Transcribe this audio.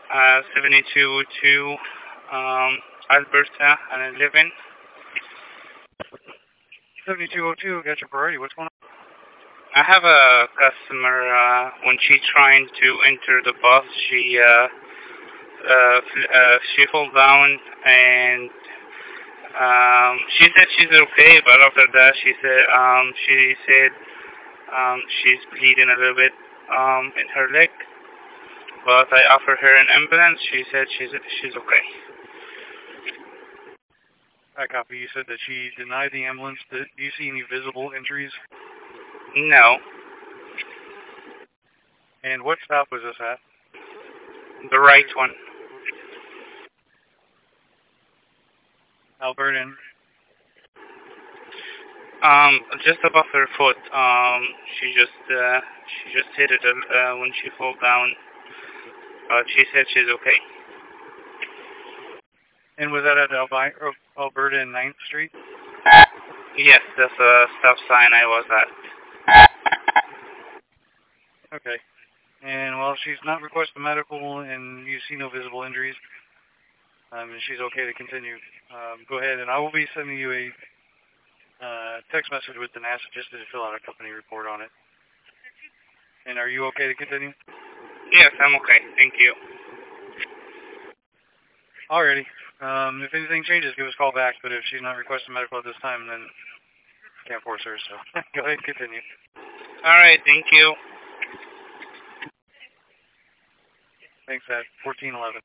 7202, Alberta, and I live in. 7202, got your priority. What's going on? I have a customer, when she's trying to enter the bus, she fell down, and she said she's okay, but after that she said she's bleeding a little bit in her leg. But I offered her an ambulance. She said she's okay. I copy. You said that she denied the ambulance. Do you see any visible injuries? No. And what stop was this at? The right one. Alberta. Just above her foot. She just hit it when she fell down. But she said she's okay. And was that at Alberta and 9th Street? Yes, that's a stop sign I was at. Okay. And while she's not requested medical and you see no visible injuries, and she's okay to continue, go ahead, and I will be sending you a text message with the NASA just to fill out a company report on it. And are you okay to continue? Yes, I'm okay. Thank you. Alrighty. If anything changes, give us a call back, but if she's not requesting medical at this time, then can't force her, so go ahead and continue. Alright, thank you. Thanks, Ed. 1411.